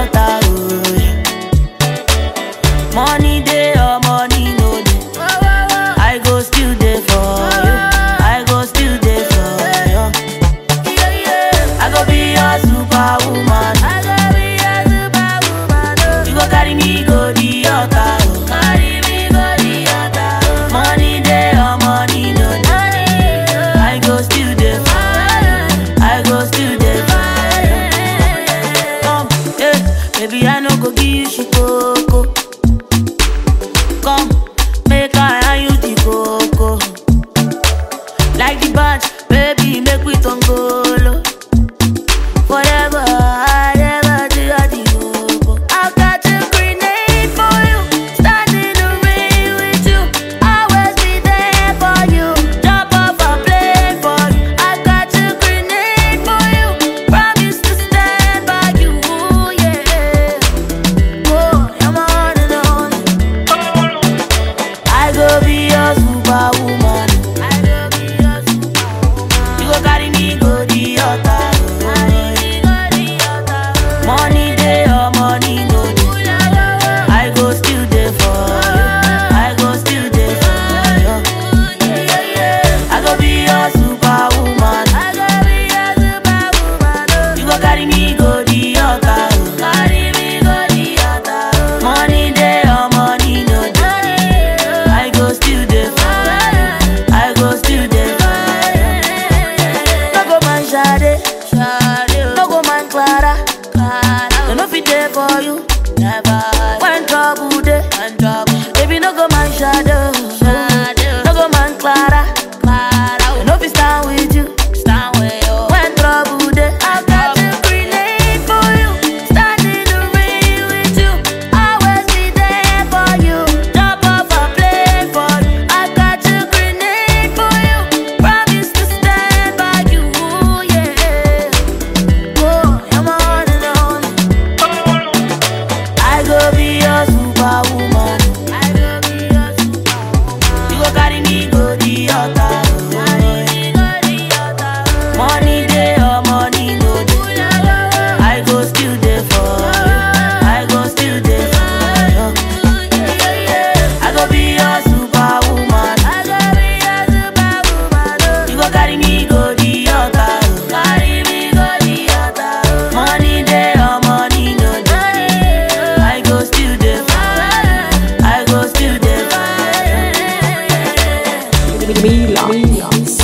altar, oh yeah. Money day or money no day, I go still there for you. I go still there for you. I go be your superwoman. You go carry me go the altar, oh. Money day or money no day, I go still there for you. I go still there for you. Come, yeah, baby, I no go give you shikoko. Come, make I and you the coco. Like the bunch, baby, make we tongolo. Forever, I never do the hobo. I've got a grenade for you, stand in the rain with you, always be there for you, jump off a plane for you. I've got a grenade for you, promise to stand by you, yeah. Oh, you're my one and only. I go be your superwoman. You go carry me go the altar. Money day or money no day, I go still there for you. I go still there for you. I go be your superwoman. You go carry me go the altar. Money day or money no day, I go still there for you. I go still there for you. No go man Shade, no go man Clara. I no fit there for you. Never. When trouble day, baby, no go man Shadow, no go man Clara. I no fit stand with you. When trouble day, I've got a grenade for you, stand in the rain with you, always be there for you, jump off a plane for you. I've got a grenade for you, promise to stand by you, yeah. Oh, you're my one and only. I go be your superwoman. You go carry me go the altar. Money day or money no day, I go still there for you. I go still there for you. I go be your superwoman. You go carry me go the altar. Money day or money no day, I go still there for you. I go still there for you. Mila.